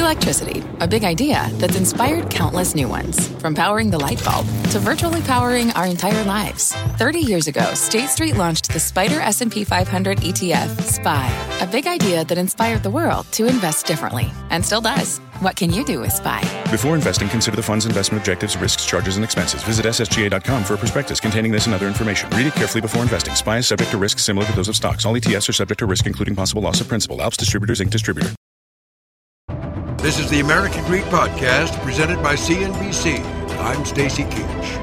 Electricity, a big idea that's inspired countless new ones. From powering the light bulb to virtually powering our entire lives. 30 years ago, State Street launched the SPDR S&P 500 ETF, SPY. A big idea that inspired the world to invest differently. And still does. What can you do with SPY? Before investing, consider the fund's investment objectives, risks, charges, and expenses. Visit ssga.com for a prospectus containing this and other information. Read it carefully before investing. SPY is subject to risks similar to those of stocks. All ETFs are subject to risk, including possible loss of principal. Alps Distributors, Inc. Distributor. This is the American Greed Podcast, presented by CNBC. I'm Stacy Keach.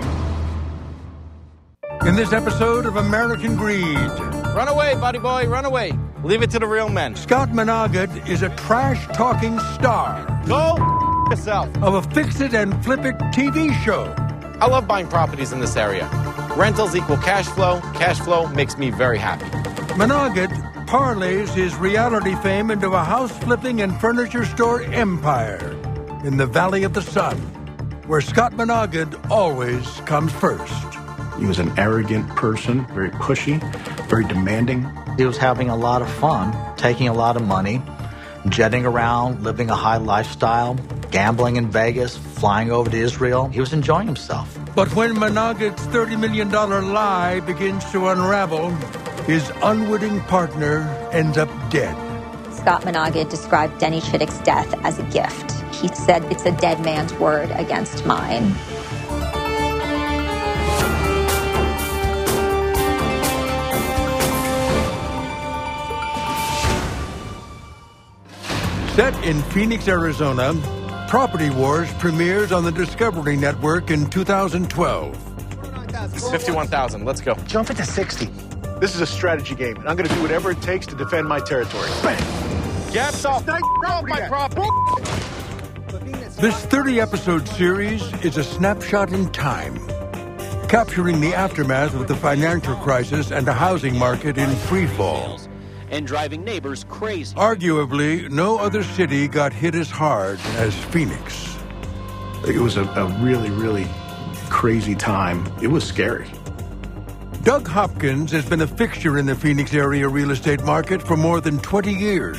In this episode of American Greed... Run away, buddy boy, run away. Leave it to the real men. Scott Menogid is a trash-talking star. Go yourself. Of a fix-it-and-flip-it TV show. I love buying properties in this area. Rentals equal cash flow. Cash flow makes me very happy. Menogid parlays his reality fame into a house-flipping and furniture store empire in the Valley of the Sun, where Scott Menogid always comes first. He was an arrogant person, very pushy, very demanding. He was having a lot of fun, taking a lot of money, jetting around, living a high lifestyle, gambling in Vegas, flying over to Israel. He was enjoying himself. But when Menogid's $30 million lie begins to unravel, his unwitting partner ends up dead. Scott Menogid described Denny Chittick's death as a gift. He said, "It's a dead man's word against mine." Set in Phoenix, Arizona, Property Wars premieres on the Discovery Network in 2012. It's 51,000. Let's go. Jump it to 60. This is a strategy game, and I'm going to do whatever it takes to defend my territory. Bang! Gaps off my property. This 30-episode series is a snapshot in time, capturing the aftermath of the financial crisis and a housing market in freefall. And driving neighbors crazy. Arguably, no other city got hit as hard as Phoenix. It was a really, really crazy time. It was scary. Doug Hopkins has been a fixture in the Phoenix area real estate market for more than 20 years.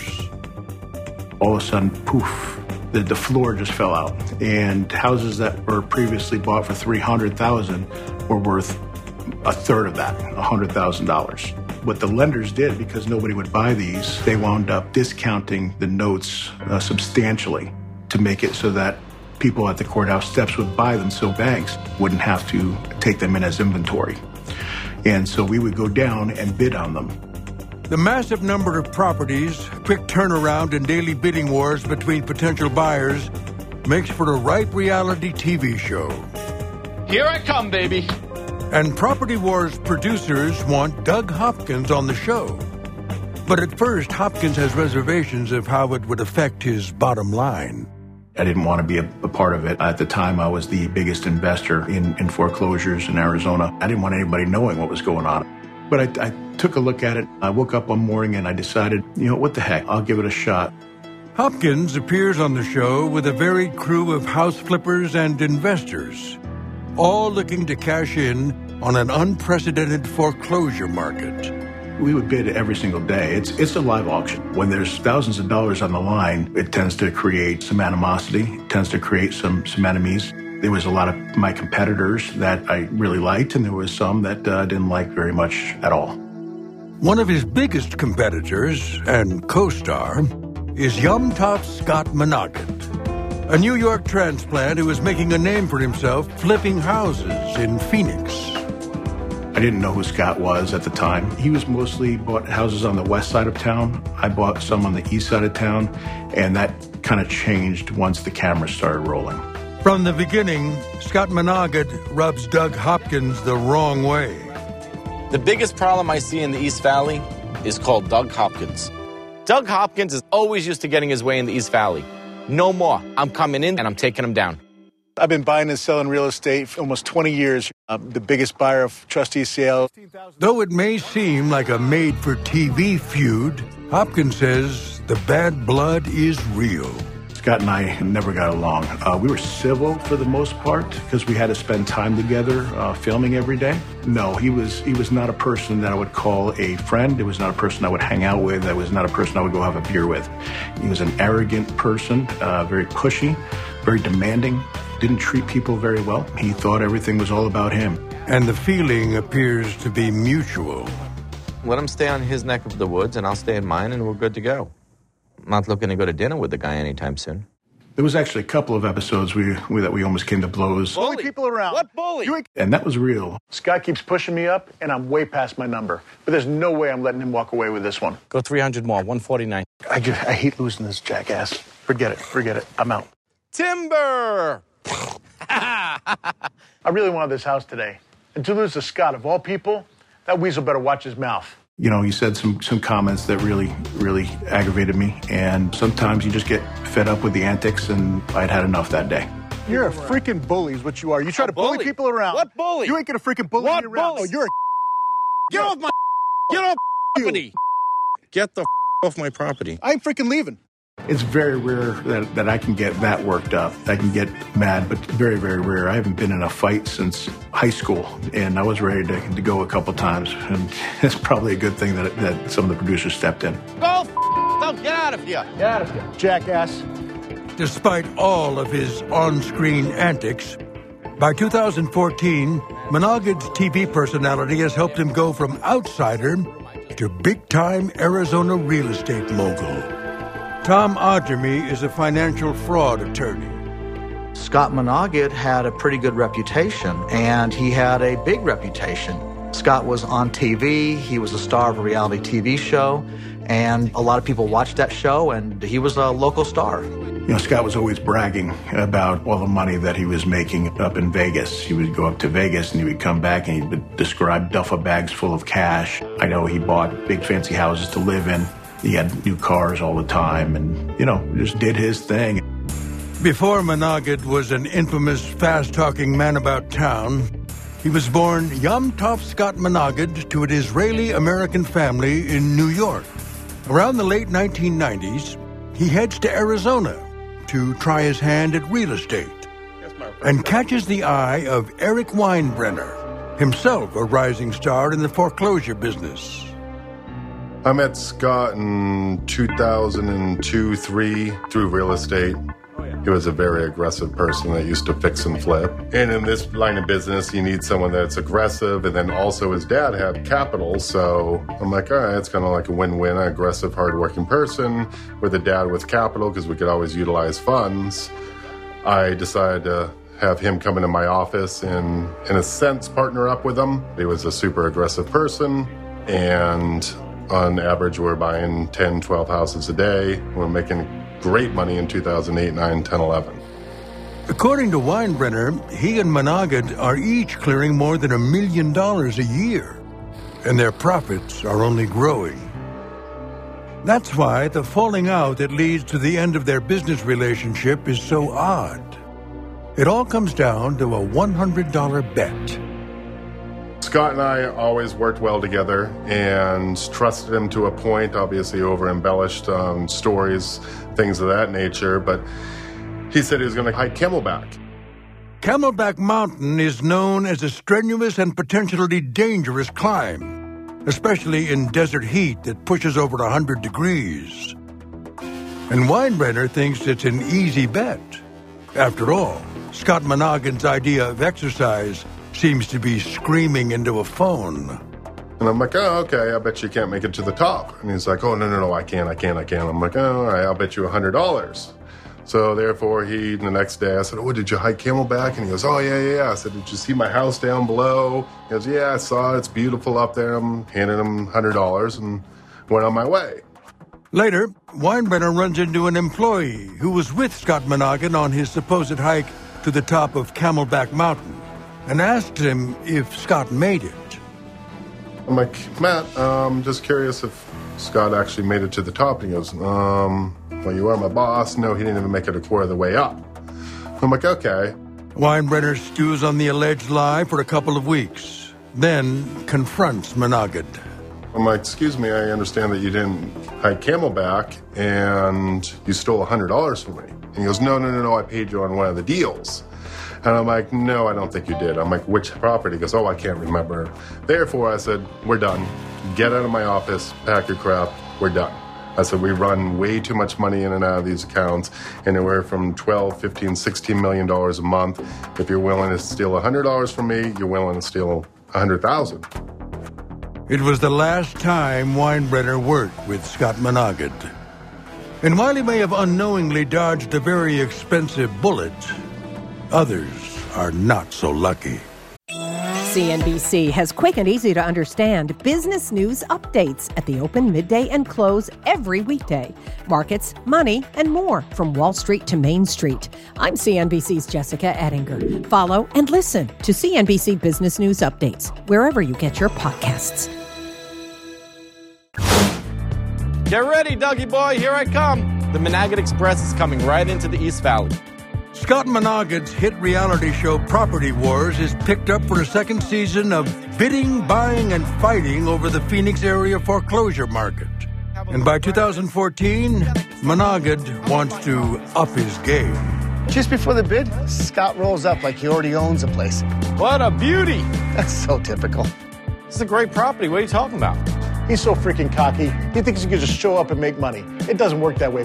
All of a sudden, poof, the floor just fell out. And houses that were previously bought for $300,000 were worth a third of that, $100,000. What the lenders did, because nobody would buy these, they wound up discounting the notes substantially to make it so that people at the courthouse steps would buy them so banks wouldn't have to take them in as inventory. And so we would go down and bid on them. The massive number of properties, quick turnaround, and daily bidding wars between potential buyers makes for a ripe reality TV show. Here I come, baby. And Property Wars producers want Doug Hopkins on the show. But at first, Hopkins has reservations of how it would affect his bottom line. I didn't want to be a part of it. At the time, I was the biggest investor in foreclosures in Arizona. I didn't want anybody knowing what was going on. But I took a look at it. I woke up one morning and I decided, what the heck, I'll give it a shot. Hopkins appears on the show with a varied crew of house flippers and investors, all looking to cash in on an unprecedented foreclosure market. We would bid every single day. It's a live auction. When there's thousands of dollars on the line, it tends to create some animosity. It tends to create some enemies. There was a lot of my competitors that I really liked, and there was some that I didn't like very much at all. One of his biggest competitors and co-star is Yum Top's Scott Menogid, a New York transplant who is making a name for himself flipping houses in Phoenix. I didn't know who Scott was at the time. He was mostly bought houses on the west side of town. I bought some on the east side of town, and that kind of changed once the cameras started rolling. From the beginning, Scott Menogid rubs Doug Hopkins the wrong way. The biggest problem I see in the East Valley is called Doug Hopkins. Doug Hopkins is always used to getting his way in the East Valley. No more. I'm coming in and I'm taking him down. I've been buying and selling real estate for almost 20 years. I'm the biggest buyer of trustee sales. Though it may seem like a made-for-TV feud, Hopkins says the bad blood is real. Scott and I never got along. We were civil for the most part because we had to spend time together filming every day. No, he was not a person that I would call a friend. It was not a person I would hang out with. It was not a person I would go have a beer with. He was an arrogant person, very pushy, very demanding, didn't treat people very well. He thought everything was all about him. And the feeling appears to be mutual. Let him stay on his neck of the woods, and I'll stay in mine, and we're good to go. I'm not looking to go to dinner with the guy anytime soon. There was actually a couple of episodes that we almost came to blows. Bully people around. What bully? And that was real. Scott keeps pushing me up, and I'm way past my number. But there's no way I'm letting him walk away with this one. Go 300 more, 149. I hate losing this jackass. Forget it. I'm out. Timber! I really wanted this house today. And to lose to Scott, of all people, that weasel better watch his mouth. You know, he said some comments that really, really aggravated me. And sometimes you just get fed up with the antics, and I'd had enough that day. You're a freaking bully is what you are. You try to bully people around. What bully? You ain't gonna freaking bully me around. Bully? Oh, you're a Get off my property. Get the off my property. I ain't freaking leaving. It's very rare that I can get that worked up. I can get mad, but very, very rare. I haven't been in a fight since high school, and I was ready to go a couple times. And it's probably a good thing that some of the producers stepped in. Go get out of here. Get out of here. Jackass. Despite all of his on-screen antics, by 2014, Menogid's TV personality has helped him go from outsider to big-time Arizona real estate mogul. Tom Augermy is a financial fraud attorney. Scott Menogid had a pretty good reputation, and he had a big reputation. Scott was on TV, he was a star of a reality TV show, and a lot of people watched that show, and he was a local star. You know, Scott was always bragging about all the money that he was making up in Vegas. He would go up to Vegas and he would come back and he would describe duffel bags full of cash. I know he bought big fancy houses to live in. He had new cars all the time and, you know, just did his thing. Before Menogid was an infamous, fast-talking man about town, he was born Yom Tov Scott Menogid to an Israeli-American family in New York. Around the late 1990s, he heads to Arizona to try his hand at real estate and catches the eye of Eric Weinbrenner, himself a rising star in the foreclosure business. I met Scott in 2002-03 through real estate. He was a very aggressive person that used to fix and flip. And in this line of business, you need someone that's aggressive, and then also his dad had capital, so I'm like, all right, it's kind of like a win-win, an aggressive, hardworking person with a dad with capital, because we could always utilize funds. I decided to have him come into my office and, in a sense, partner up with him. He was a super aggressive person, and on average, we're buying 10, 12 houses a day. We're making great money in 2008, 9, 10, 11. According to Weinbrenner, he and Menogid are each clearing more than $1 million a year, and their profits are only growing. That's why the falling out that leads to the end of their business relationship is so odd. It all comes down to a $100 bet. Scott and I always worked well together and trusted him to a point, obviously over-embellished stories, things of that nature, but he said he was going to hike Camelback. Camelback Mountain is known as a strenuous and potentially dangerous climb, especially in desert heat that pushes over 100 degrees. And Weinbrenner thinks it's an easy bet. After all, Scott Menogid's idea of exercise seems to be screaming into a phone. And I'm like, oh, okay, I bet you can't make it to the top. And he's like, oh, no, I can. I'm like, oh, all right, I'll bet you $100. So therefore, the next day, I said, oh, did you hike Camelback? And he goes, oh, yeah. I said, did you see my house down below? He goes, yeah, I saw it. It's beautiful up there. I'm handing him $100 and went on my way. Later, Weinbrenner runs into an employee who was with Scott Menogid on his supposed hike to the top of Camelback Mountain and asked him if Scott made it. I'm like, Matt, just curious if Scott actually made it to the top. And he goes, well, you are my boss. No, he didn't even make it a quarter of the way up. I'm like, okay. Weinbrenner stews on the alleged lie for a couple of weeks, then confronts Menogid. I'm like, excuse me, I understand that you didn't hide Camelback and you stole $100 from me. And he goes, no, I paid you on one of the deals. And I'm like, no, I don't think you did. I'm like, which property? He goes, I can't remember. Therefore, I said, we're done. Get out of my office, pack your crap, we're done. I said, we run way too much money in and out of these accounts, anywhere from $12, $15, $16 million a month. If you're willing to steal $100 from me, you're willing to steal $100,000. It was the last time Weinbrenner worked with Scott Monaghan. And while he may have unknowingly dodged a very expensive bullet, others are not so lucky. CNBC has quick and easy to understand business news updates at the open, midday, and close every weekday. Markets, money, and more from Wall Street to Main Street. I'm CNBC's Jessica Ettinger. Follow and listen to CNBC Business News Updates wherever you get your podcasts. Get ready, Dougie boy, here I come. The Monaghan Express is coming right into the East Valley. Scott Monaghan's hit reality show Property Wars is picked up for a second season of bidding, buying, and fighting over the Phoenix area foreclosure market. And by 2014, Monaghan wants to up his game. Just before the bid, Scott rolls up like he already owns the place. What a beauty! That's so typical. This is a great property. What are you talking about? He's so freaking cocky. He thinks he can just show up and make money. It doesn't work that way.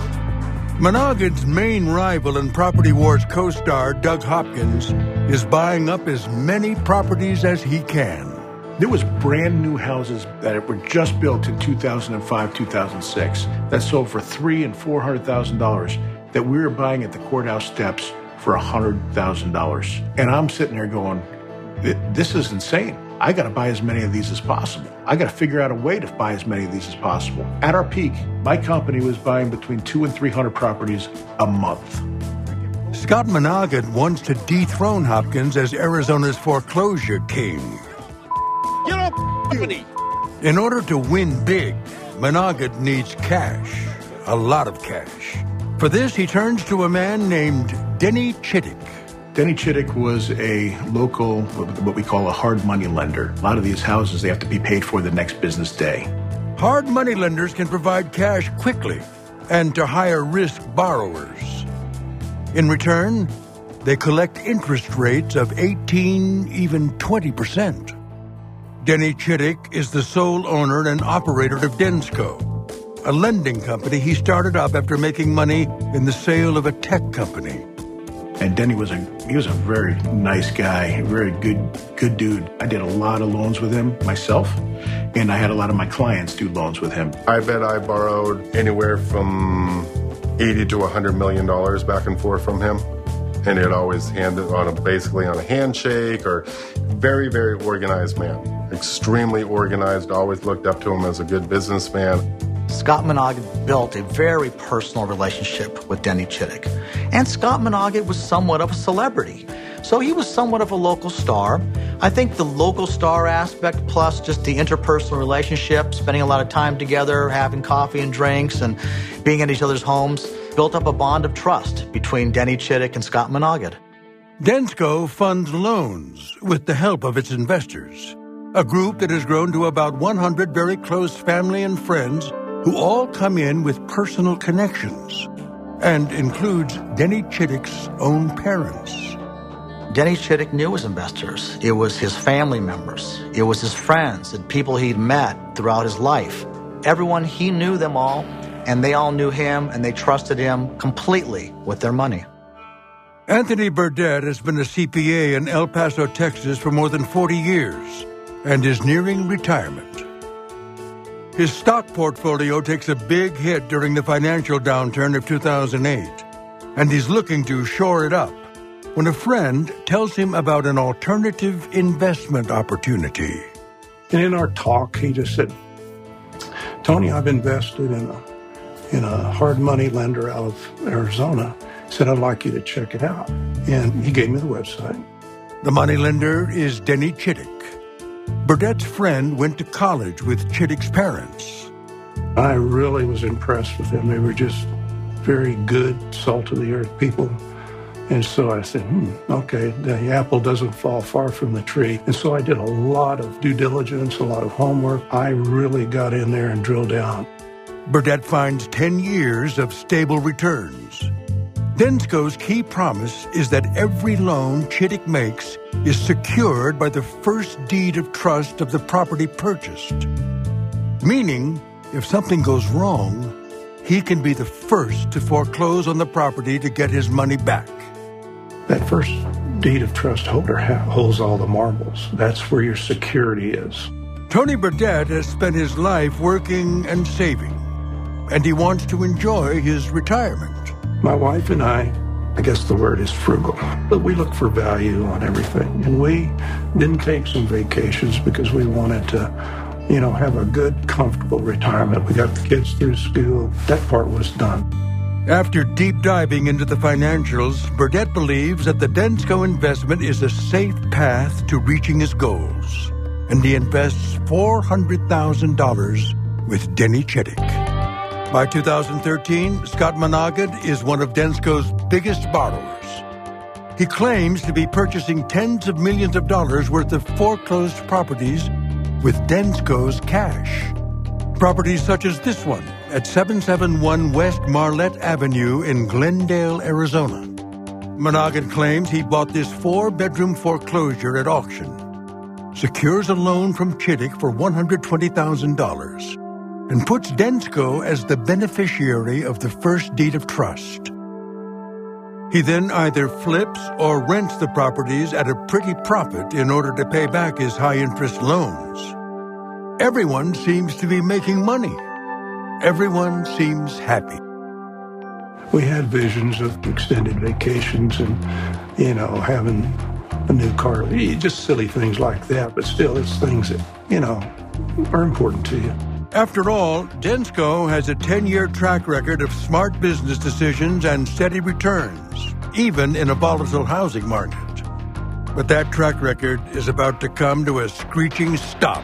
Monaghan's main rival and Property Wars co-star, Doug Hopkins, is buying up as many properties as he can. There was brand new houses that were just built in 2005, 2006 that sold for $300,000 and $400,000 that we were buying at the courthouse steps for $100,000. And I'm sitting there going, this is insane. I got to buy as many of these as possible. I got to figure out a way to buy as many of these as possible. At our peak, my company was buying between 200 and 300 properties a month. Scott Monaghan wants to dethrone Hopkins as Arizona's foreclosure king. Get up, company! In order to win big, Monaghan needs cash, a lot of cash. For this, he turns to a man named Denny Chittick. Denny Chittick was a local, what we call a hard money lender. A lot of these houses, they have to be paid for the next business day. Hard money lenders can provide cash quickly and to higher risk borrowers. In return, they collect interest rates of 18, even 20%. Denny Chittick is the sole owner and operator of Densco, a lending company he started up after making money in the sale of a tech company. And Denny was a very nice guy, very good dude. I did a lot of loans with him myself, and I had a lot of my clients do loans with him. I bet I borrowed anywhere from $80 to $100 million back and forth from him. And it always basically on a handshake, or very, very organized man. Extremely organized, always looked up to him as a good businessman. Scott Monaghan built a very personal relationship with Denny Chittick. And Scott Monaghan was somewhat of a celebrity. So he was somewhat of a local star. I think the local star aspect, plus just the interpersonal relationship, spending a lot of time together, having coffee and drinks, and being at each other's homes, built up a bond of trust between Denny Chittick and Scott Monaghan. Densco funds loans with the help of its investors, a group that has grown to about 100 very close family and friends who all come in with personal connections, and includes Denny Chittick's own parents. Denny Chittick knew his investors. It was his family members. It was his friends and people he'd met throughout his life. Everyone, he knew them all, and they all knew him, and they trusted him completely with their money. Anthony Burdett has been a CPA in El Paso, Texas for more than 40 years and is nearing retirement. His stock portfolio takes a big hit during the financial downturn of 2008, and he's looking to shore it up when a friend tells him about an alternative investment opportunity. And in our talk, he just said, Tony, I've invested in a hard money lender out of Arizona. He said, I'd like you to check it out. And he gave me the website. The money lender is Denny Chittick. Burdett's friend went to college with Chittick's parents. I really was impressed with them. They were just very good, salt-of-the-earth people. And so I said, okay, the apple doesn't fall far from the tree. And so I did a lot of due diligence, a lot of homework. I really got in there and drilled down. Burdett finds 10 years of stable returns. Densco's key promise is that every loan Chittick makes is secured by the first deed of trust of the property purchased. Meaning, if something goes wrong, he can be the first to foreclose on the property to get his money back. That first deed of trust holder holds all the marbles. That's where your security is. Tony Burdett has spent his life working and saving, and he wants to enjoy his retirement. My wife and I guess the word is frugal, but we look for value on everything. And we didn't take some vacations because we wanted to, have a good, comfortable retirement. We got the kids through school. That part was done. After deep diving into the financials, Burdett believes that the Densco investment is a safe path to reaching his goals, and he invests $400,000 with Denny Chittick. By 2013, Scott Monaghan is one of Densco's biggest borrowers. He claims to be purchasing tens of millions of dollars worth of foreclosed properties with Densco's cash. Properties such as this one at 771 West Marlette Avenue in Glendale, Arizona. Monaghan claims he bought this 4-bedroom foreclosure at auction, secures a loan from Chittick for $120,000, and puts Densco as the beneficiary of the first deed of trust. He then either flips or rents the properties at a pretty profit in order to pay back his high-interest loans. Everyone seems to be making money. Everyone seems happy. We had visions of extended vacations and, having a new car. Just silly things like that, but still it's things that, are important to you. After all, Densco has a 10-year track record of smart business decisions and steady returns, even in a volatile housing market. But that track record is about to come to a screeching stop.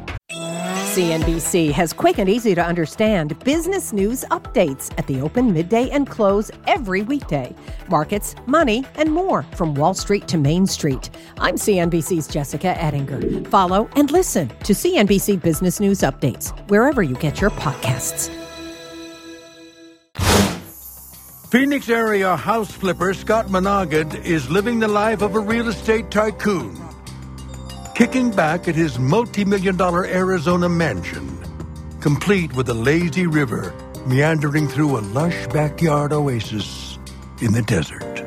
CNBC has quick and easy to understand business news updates at the open, midday, and close every weekday. Markets, money, and more from Wall Street to Main Street. I'm CNBC's Jessica Ettinger. Follow and listen to CNBC Business News Updates wherever you get your podcasts. Phoenix area house flipper Scott Monaghan is living the life of a real estate tycoon, kicking back at his multi-million-dollar Arizona mansion, complete with a lazy river meandering through a lush backyard oasis in the desert.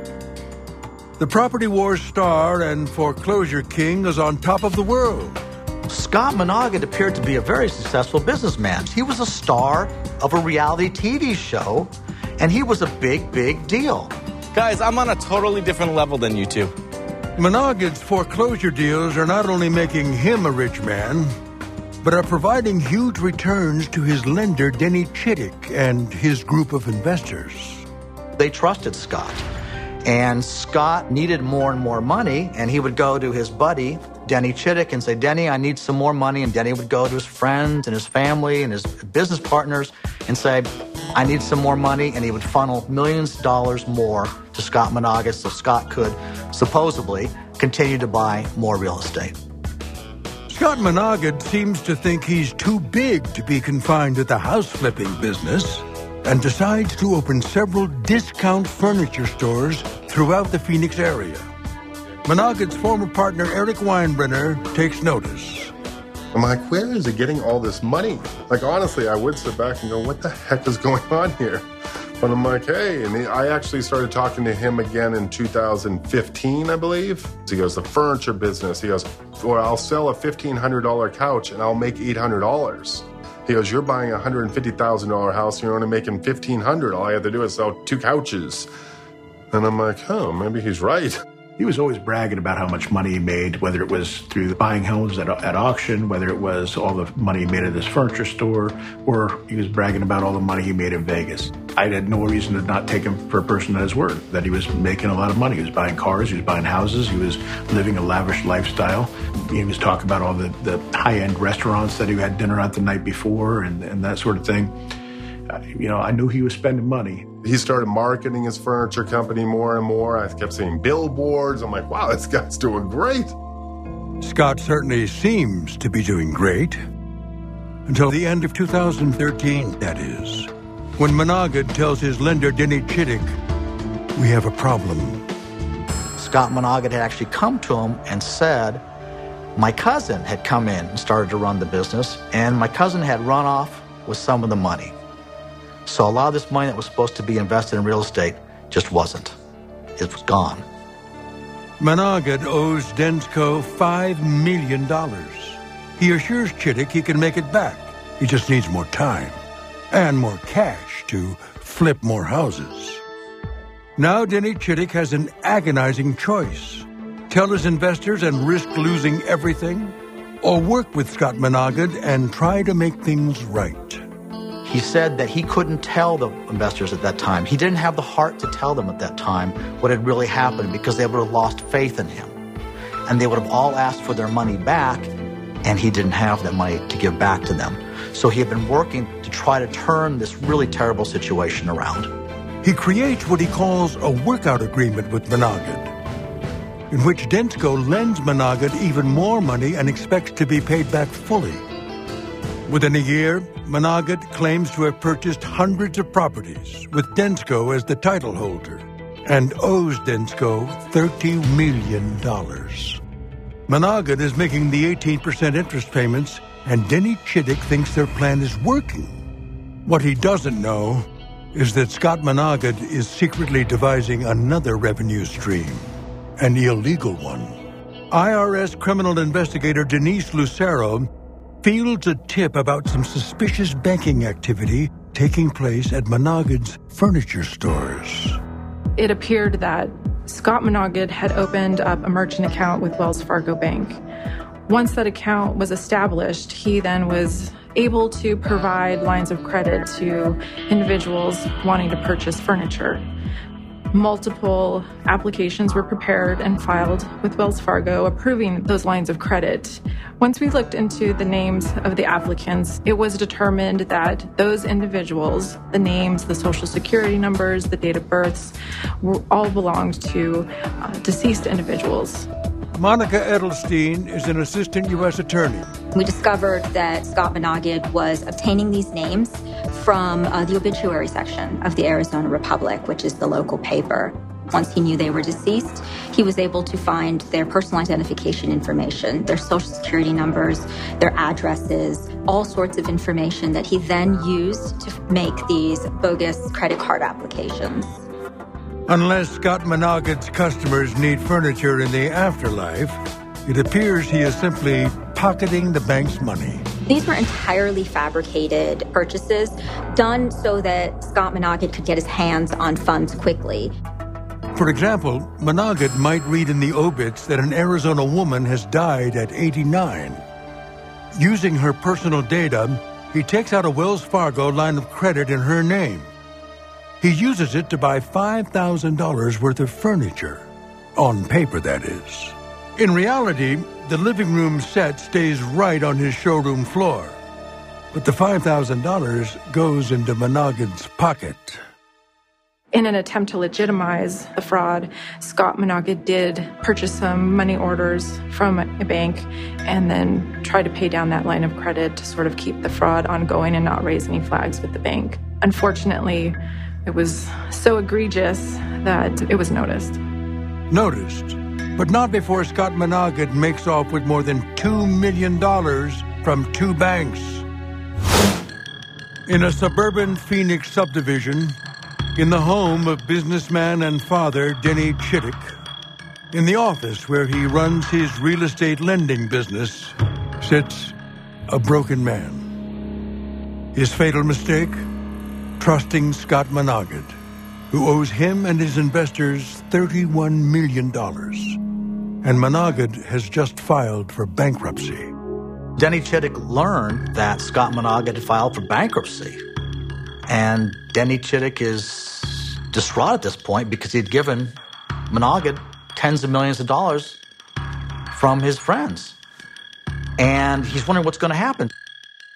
The Property Wars star and foreclosure king is on top of the world. Scott Monaghan appeared to be a very successful businessman. He was a star of a reality TV show, and he was a big, big deal. Guys, I'm on a totally different level than you two. Monaghan's foreclosure deals are not only making him a rich man, but are providing huge returns to his lender, Denny Chittick, and his group of investors. They trusted Scott, and Scott needed more and more money, and he would go to his buddy, Denny Chittick, and say, Denny, I need some more money. And Denny would go to his friends and his family and his business partners and say, I need some more money, and he would funnel millions of dollars more to Scott Monaghan so Scott could supposedly continue to buy more real estate. Scott Monaghan seems to think he's too big to be confined to the house flipping business and decides to open several discount furniture stores throughout the Phoenix area. Monaghan's former partner Eric Weinbrenner takes notice. I'm like, where is he getting all this money? Like, honestly, I would sit back and go, what the heck is going on here? But I'm like, hey, and I actually started talking to him again in 2015, I believe. He goes, the furniture business. He goes, well, I'll sell a $1,500 couch and I'll make $800. He goes, you're buying a $150,000 house and you're only making $1,500. All I have to do is sell 2 couches. And I'm like, oh, maybe he's right. He was always bragging about how much money he made, whether it was through buying homes at auction, whether it was all the money he made at his furniture store, or he was bragging about all the money he made in Vegas. I had no reason to not take him for a person at his word, that he was making a lot of money. He was buying cars, he was buying houses, he was living a lavish lifestyle. He was talking about all the high-end restaurants that he had dinner at the night before and that sort of thing. I knew he was spending money. He started marketing his furniture company more and more. I kept seeing billboards. I'm like, wow, this guy's doing great. Scott certainly seems to be doing great. Until the end of 2013, that is. When Menaged tells his lender, Denny Chittick, we have a problem. Scott Menaged had actually come to him and said, my cousin had come in and started to run the business, and my cousin had run off with some of the money. So a lot of this money that was supposed to be invested in real estate just wasn't. It was gone. Menaged owes Densco $5 million. He assures Chittick he can make it back. He just needs more time and more cash to flip more houses. Now Denny Chittick has an agonizing choice. Tell his investors and risk losing everything, or work with Scott Menaged and try to make things right. He said that he couldn't tell the investors at that time. He didn't have the heart to tell them at that time what had really happened because they would have lost faith in him. And they would have all asked for their money back, and he didn't have that money to give back to them. So he had been working to try to turn this really terrible situation around. He creates what he calls a workout agreement with Menaged, in which Densco lends Menaged even more money and expects to be paid back fully. Within a year, Menaged claims to have purchased hundreds of properties with Densco as the title holder and owes Densco $30 million. Menaged is making the 18% interest payments, and Denny Chittick thinks their plan is working. What he doesn't know is that Scott Menaged is secretly devising another revenue stream, an illegal one. IRS criminal investigator Denise Lucero fields a tip about some suspicious banking activity taking place at Menaged's furniture stores. It appeared that Scott Menaged had opened up a merchant account with Wells Fargo Bank. Once that account was established, he then was able to provide lines of credit to individuals wanting to purchase furniture. Multiple applications were prepared and filed with Wells Fargo approving those lines of credit. Once we looked into the names of the applicants, it was determined that those individuals, the names, the social security numbers, the date of births, all belonged to deceased individuals. Monica Edelstein is an assistant U.S. attorney. We discovered that Scott Menaged was obtaining these names from the obituary section of the Arizona Republic, which is the local paper. Once he knew they were deceased, he was able to find their personal identification information, their social security numbers, their addresses, all sorts of information that he then used to make these bogus credit card applications. Unless Scott Menaged's customers need furniture in the afterlife, it appears he is simply pocketing the bank's money. These were entirely fabricated purchases done so that Scott Menaged could get his hands on funds quickly. For example, Menaged might read in the obits that an Arizona woman has died at 89. Using her personal data, he takes out a Wells Fargo line of credit in her name. He uses it to buy $5,000 worth of furniture. On paper, that is. In reality, the living room set stays right on his showroom floor. But the $5,000 goes into Menaged's pocket. In an attempt to legitimize the fraud, Scott Menaged did purchase some money orders from a bank and then try to pay down that line of credit to sort of keep the fraud ongoing and not raise any flags with the bank. Unfortunately, it was so egregious that it was noticed. Noticed, but not before Scott Menaged makes off with more than $2 million from two banks. In a suburban Phoenix subdivision, in the home of businessman and father Denny Chittick, in the office where he runs his real estate lending business, sits a broken man. His fatal mistake? Trusting Scott Menaged, who owes him and his investors $31 million. And Menaged has just filed for bankruptcy. Denny Chittick learned that Scott Menaged had filed for bankruptcy. And Denny Chittick is distraught at this point because he'd given Menaged tens of millions of dollars from his friends. And he's wondering what's going to happen.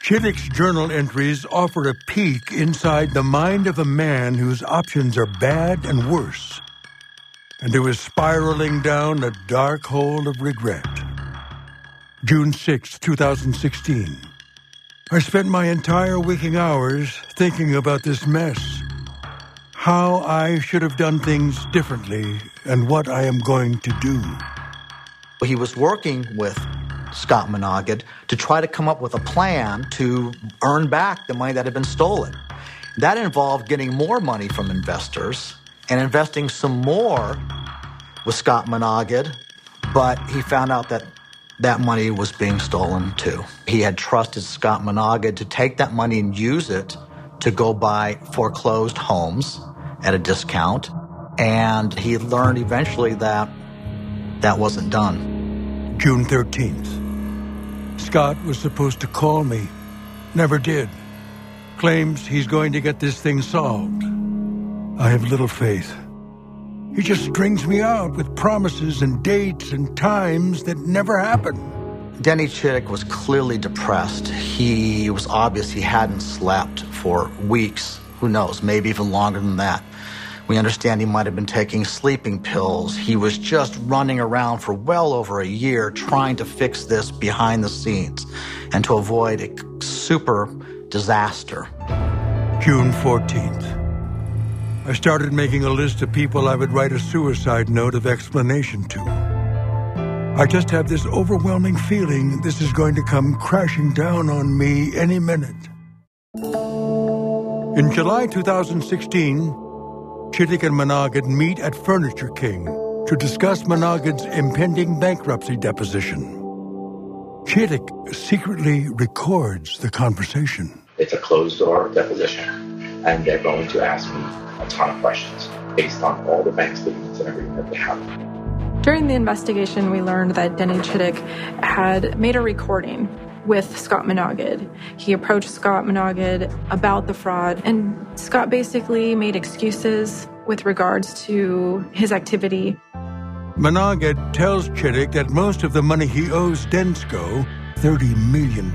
Chittick's journal entries offer a peek inside the mind of a man whose options are bad and worse, and who is spiraling down a dark hole of regret. June 6, 2016. I spent my entire waking hours thinking about this mess. How I should have done things differently and what I am going to do. He was working with Scott Minogue to try to come up with a plan to earn back the money that had been stolen. That involved getting more money from investors and investing some more with Scott Minogue, but he found out that that money was being stolen too. He had trusted Scott Minogue to take that money and use it to go buy foreclosed homes at a discount, and he learned eventually that that wasn't done. June 13th. Scott was supposed to call me. Never did. Claims he's going to get this thing solved. I have little faith. He just strings me out with promises and dates and times that never happen. Denny Chittick was clearly depressed. He was obvious he hadn't slept for weeks. Who knows, maybe even longer than that. We understand he might have been taking sleeping pills. He was just running around for well over a year trying to fix this behind the scenes and to avoid a super disaster. June 14th. I started making a list of people I would write a suicide note of explanation to. I just have this overwhelming feeling this is going to come crashing down on me any minute. In July 2016, Chittick and Minogue meet at Furniture King to discuss Minogue's impending bankruptcy deposition. Chittick secretly records the conversation. It's a closed-door deposition, and they're going to ask me a ton of questions based on all the bank statements and everything that they have. During the investigation, we learned that Denny Chittick had made a recording with Scott Minogue. He approached Scott Minogue about the fraud, and Scott basically made excuses with regards to his activity. Minogue tells Chittick that most of the money he owes Densko, $30 million,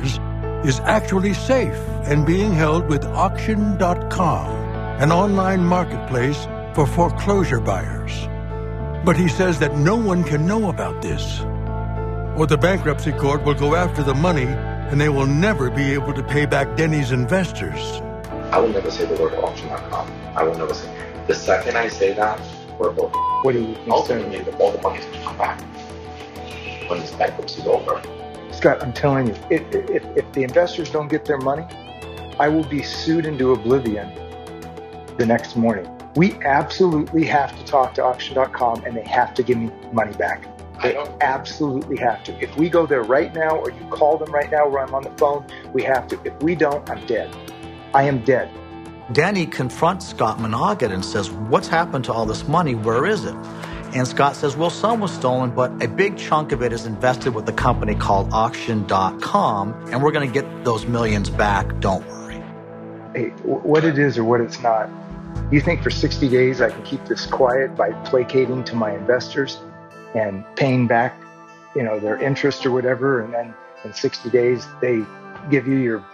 is actually safe and being held with Auction.com, an online marketplace for foreclosure buyers. But he says that no one can know about this, or the bankruptcy court will go after the money and they will never be able to pay back Denny's investors. I will never say the word Auction.com. I will never say. The second I say that, we're both. What do you think? Ultimately, all the money's going to come back when this bankruptcy is over. Scott, I'm telling you, if the investors don't get their money, I will be sued into oblivion the next morning. We absolutely have to talk to Auction.com, and they have to give me money back. They absolutely have to. If we go there right now, or you call them right now or I'm on the phone, we have to. If we don't, I'm dead. I am dead. Denny confronts Scott Minogue and says, what's happened to all this money? Where is it? And Scott says, well, some was stolen, but a big chunk of it is invested with a company called Auction.com, and we're going to get those millions back. Don't worry. Hey, what it is or what it's not, you think for 60 days I can keep this quiet by placating to my investors and paying back, their interest or whatever, and then in 60 days they give you your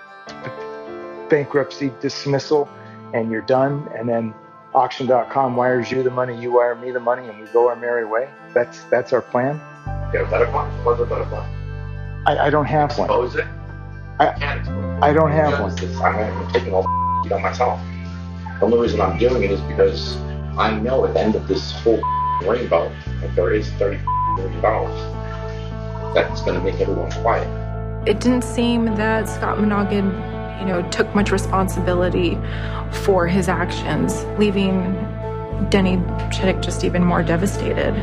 bankruptcy dismissal and you're done, and then Auction.com wires you the money, you wire me the money, and we go our merry way? That's our plan? You have a better plan? What's a better plan? I don't have one. Expose it? I don't have one. I'm taking all the on myself. The only reason I'm doing it is because I know at the end of this whole rainbow, if there is $30 million, that's going to make everyone quiet. It didn't seem that Scott Minogue, took much responsibility for his actions, leaving Denny Chittick just even more devastated.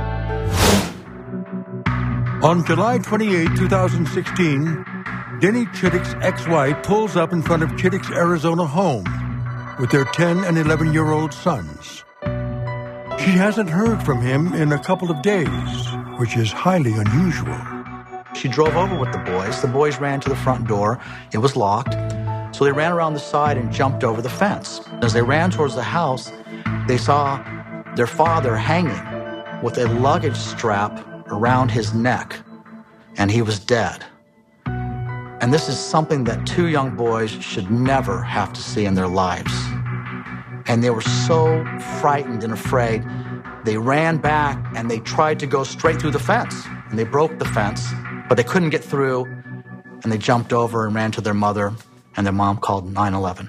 On July 28, 2016, Denny Chittick's ex-wife pulls up in front of Chittick's Arizona home with their 10 and 11-year-old sons. She hasn't heard from him in a couple of days, which is highly unusual. She drove over with the boys. The boys ran to the front door. It was locked. So they ran around the side and jumped over the fence. As they ran towards the house, they saw their father hanging with a luggage strap around his neck, and he was dead. And this is something that two young boys should never have to see in their lives. And they were so frightened and afraid, they ran back and they tried to go straight through the fence. And they broke the fence, but they couldn't get through. And they jumped over and ran to their mother, and their mom called 911.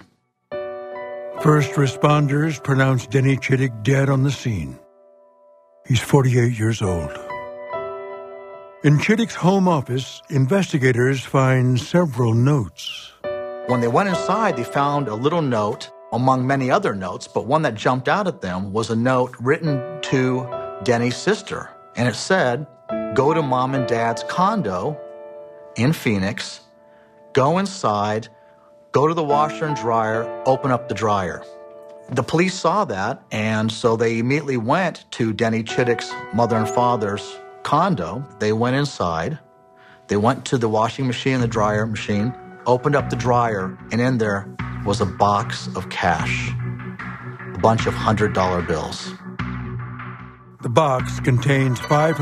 First responders pronounced Denny Chittick dead on the scene. He's 48 years old. In Chittick's home office, investigators find several notes. When they went inside, they found a little note among many other notes, but one that jumped out at them was a note written to Denny's sister. And it said, "Go to Mom and Dad's condo in Phoenix, go inside, go to the washer and dryer, open up the dryer." The police saw that, and so they immediately went to Denny Chittick's mother and father's condo. They went inside, they went to the washing machine and the dryer machine, opened up the dryer, and in there was a box of cash, a bunch of $100 bills. The box contains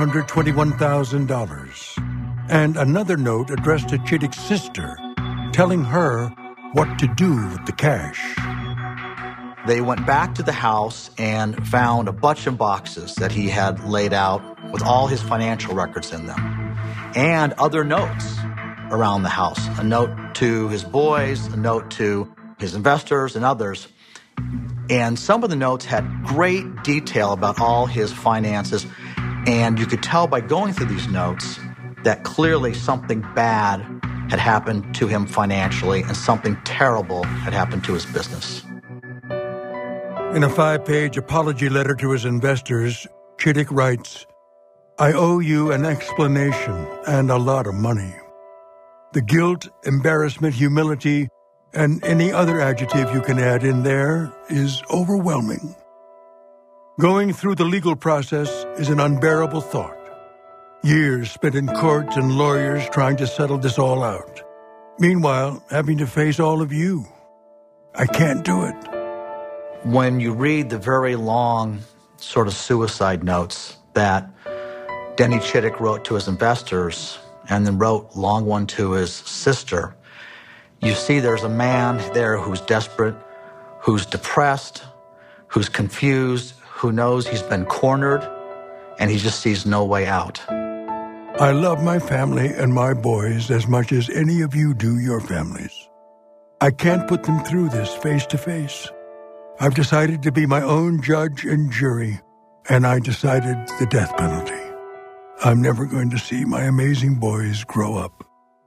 $521,000 and another note addressed to Chittick's sister, telling her what to do with the cash. They went back to the house and found a bunch of boxes that he had laid out with all his financial records in them, and other notes around the house, a note to his boys, a note to his investors and others. And some of the notes had great detail about all his finances, and you could tell by going through these notes that clearly something bad had happened to him financially and something terrible had happened to his business. In a 5-page apology letter to his investors, Chittick writes, "I owe you an explanation and a lot of money. The guilt, embarrassment, humility, and any other adjective you can add in there is overwhelming. Going through the legal process is an unbearable thought. Years spent in courts and lawyers trying to settle this all out. Meanwhile, having to face all of you. I can't do it." When you read the very long sort of suicide notes that Denny Chittick wrote to his investors and then wrote a long one to his sister, you see there's a man there who's desperate, who's depressed, who's confused, who knows he's been cornered, and he just sees no way out. "I love my family and my boys as much as any of you do your families. I can't put them through this face to face. I've decided to be my own judge and jury, and I decided the death penalty. I'm never going to see my amazing boys grow up."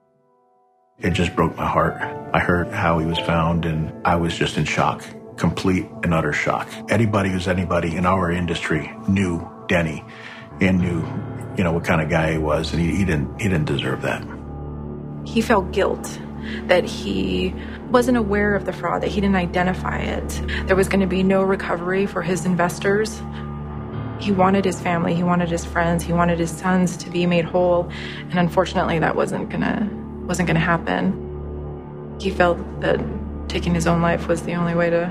It just broke my heart. I heard how he was found, and I was just in shock, complete and utter shock. Anybody who's anybody in our industry knew Denny and knew, what kind of guy he was, and he didn't deserve that. He felt guilt that he wasn't aware of the fraud, that he didn't identify it. There was going to be no recovery for his investors. He wanted his family, he wanted his friends, he wanted his sons to be made whole, and unfortunately that wasn't gonna happen. He felt that taking his own life was the only way to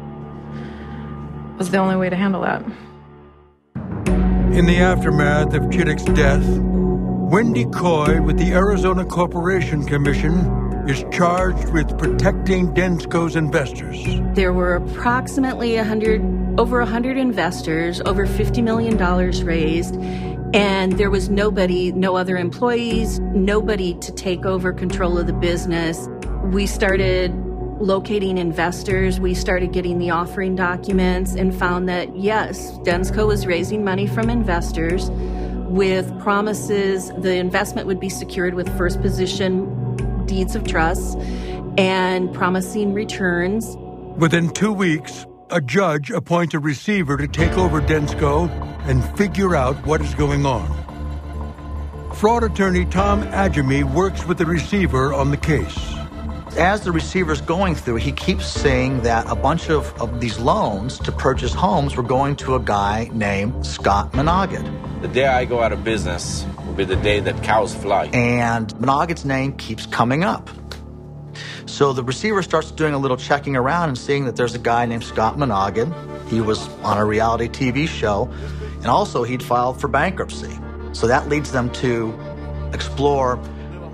handle that. In the aftermath of Chittick's death, Wendy Coy with the Arizona Corporation Commission is charged with protecting Densco's investors. There were approximately over 100 investors, over $50 million raised, and there was no other employees, nobody to take over control of the business. We started locating investors. We started getting the offering documents and found that, yes, Densco was raising money from investors with promises the investment would be secured with first position deeds of trust and promising returns. Within 2 weeks, a judge appoints a receiver to take over Densco and figure out what is going on. Fraud attorney Tom Adjemi works with the receiver on the case. As the receiver's going through, he keeps saying that a bunch of these loans to purchase homes were going to a guy named Scott Minoggett. The day I go out of business will be the day that cows fly. And Minoggett's name keeps coming up. So the receiver starts doing a little checking around and seeing that there's a guy named Scott Minoggett. He was on a reality TV show, and also he'd filed for bankruptcy. So that leads them to explore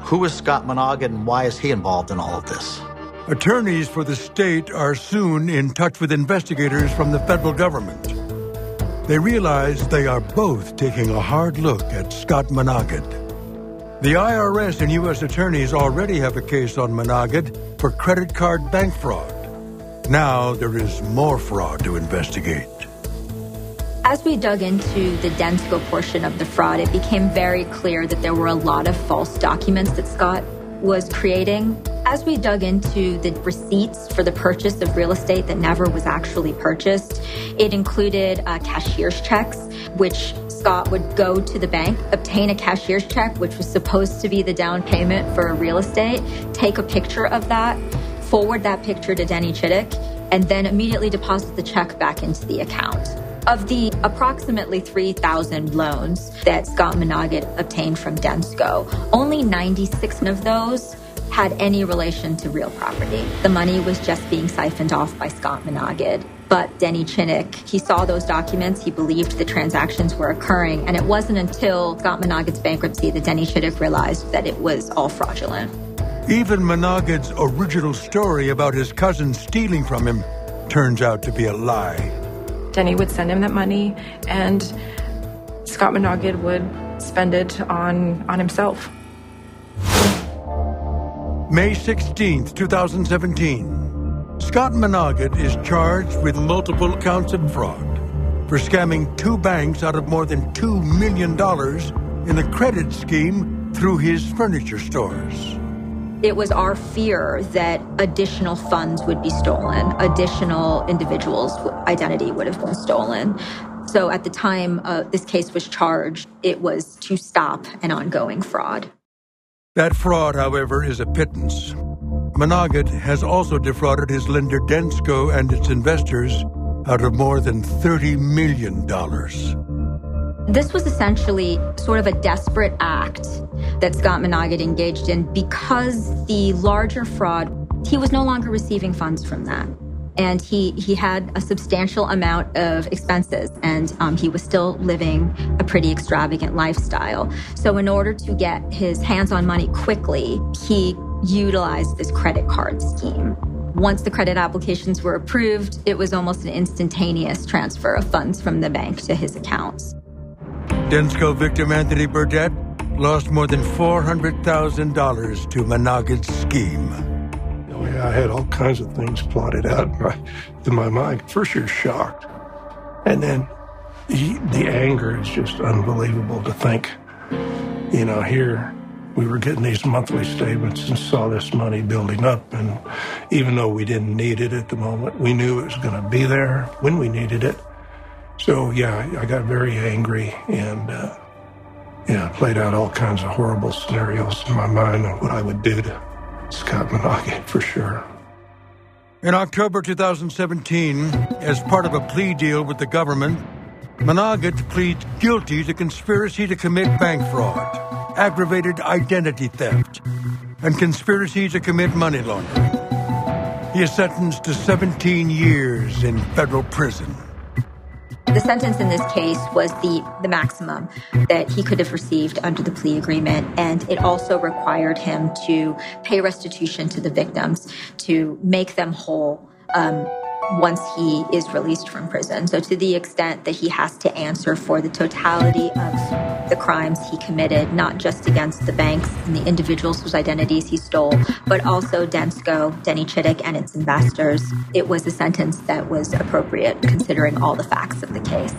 Who is Scott Minogue and why is he involved in all of this? Attorneys for the state are soon in touch with investigators from the federal government. They realize they are both taking a hard look at Scott Minogue. The IRS and U.S. attorneys already have a case on Minogue for credit card bank fraud. Now there is more fraud to investigate. As we dug into the Densco portion of the fraud, it became very clear that there were a lot of false documents that Scott was creating. As we dug into the receipts for the purchase of real estate that never was actually purchased, it included cashier's checks, which Scott would go to the bank, obtain a cashier's check, which was supposed to be the down payment for real estate, take a picture of that, forward that picture to Denny Chittick, and then immediately deposit the check back into the account. Of the approximately 3,000 loans that Scott Minogue obtained from Densco, only 96 of those had any relation to real property. The money was just being siphoned off by Scott Minogue. But Denny Chittick, he saw those documents, he believed the transactions were occurring, and it wasn't until Scott Minogue's bankruptcy that Denny Chittick realized that it was all fraudulent. Even Minogue's original story about his cousin stealing from him turns out to be a lie. Denny would send him that money, and Scott Minogue would spend it on himself. May 16th, 2017. Scott Minogue is charged with multiple counts of fraud for scamming 2 banks out of more than $2 million in the credit scheme through his furniture stores. It was our fear that additional funds would be stolen, additional individuals' identity would have been stolen. So at the time this case was charged, it was to stop an ongoing fraud. That fraud, however, is a pittance. Minogue has also defrauded his lender Densco and its investors out of more than $30 million. This was essentially sort of a desperate act that Scott Minogue engaged in because the larger fraud, he was no longer receiving funds from that. And he had a substantial amount of expenses, and he was still living a pretty extravagant lifestyle. So in order to get his hands on money quickly, he utilized this credit card scheme. Once the credit applications were approved, it was almost an instantaneous transfer of funds from the bank to his accounts. Densco victim Anthony Burdett lost more than $400,000 to Minogue's scheme. I had all kinds of things plotted out in my mind. First, you're shocked. And then the anger is just unbelievable to think, here we were getting these monthly statements and saw this money building up. And even though we didn't need it at the moment, we knew it was going to be there when we needed it. So, I got very angry and, played out all kinds of horrible scenarios in my mind of what I would do to Scott Minogue, for sure. In October 2017, as part of a plea deal with the government, Minogue pleads guilty to conspiracy to commit bank fraud, aggravated identity theft, and conspiracy to commit money laundering. He is sentenced to 17 years in federal prison. The sentence in this case was the maximum that he could have received under the plea agreement, and it also required him to pay restitution to the victims to make them whole once he is released from prison. So to the extent that he has to answer for the totality of the crimes he committed, not just against the banks and the individuals whose identities he stole, but also Densco, Denny Chittick, and its investors, it was a sentence that was appropriate considering all the facts of the case.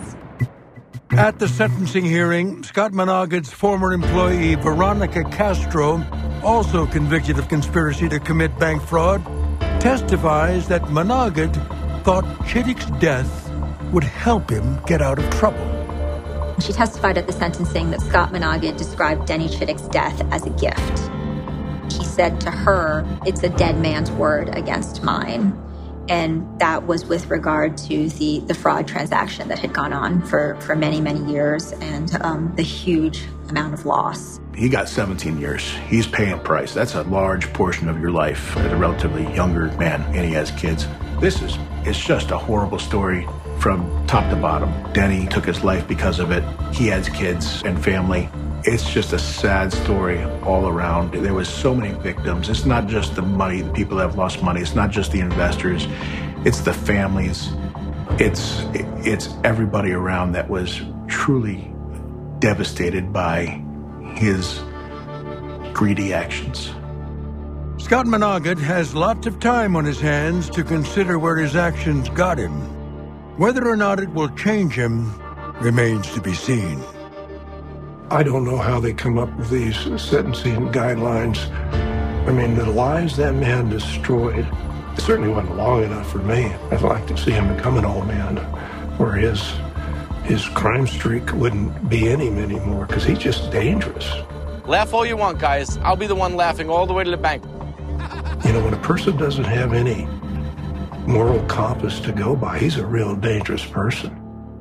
At the sentencing hearing, Scott Minogue's former employee Veronica Castro, also convicted of conspiracy to commit bank fraud, testifies that Minogue thought Chittick's death would help him get out of trouble. She testified at the sentencing that Scott Minogue described Denny Chittick's death as a gift. He said to her, "It's a dead man's word against mine." And that was with regard to the fraud transaction that had gone on for many, many years and the huge amount of loss. He got 17 years. He's paying a price. That's a large portion of your life as a relatively younger man, and he has kids. It's just a horrible story from top to bottom. Denny took his life because of it. He has kids and family, It's just a sad story all around. There was so many victims. It's not just the money, the people that have lost money. It's not just the investors. It's the families. It's everybody around that was truly devastated by his greedy actions. Scott Minogat has lots of time on his hands to consider where his actions got him. Whether or not it will change him remains to be seen. I don't know how they come up with these sentencing guidelines. I mean, the lives that man destroyed, it certainly wasn't long enough for me. I'd like to see him become an old man where his crime streak wouldn't be in him anymore, because he's just dangerous. Laugh all you want, guys. I'll be the one laughing all the way to the bank. You know, when a person doesn't have any moral compass to go by, he's a real dangerous person.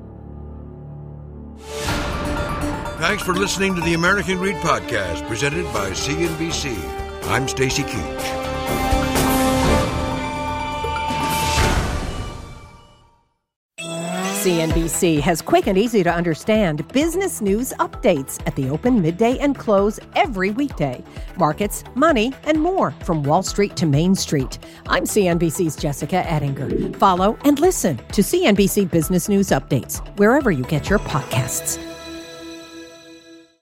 Thanks for listening to the American Greed Podcast, presented by CNBC. I'm Stacy Keach. CNBC has quick and easy to understand business news updates at the open, midday, and close every weekday. Markets, money, and more from Wall Street to Main Street. I'm CNBC's Jessica Ettinger. Follow and listen to CNBC Business News Updates wherever you get your podcasts.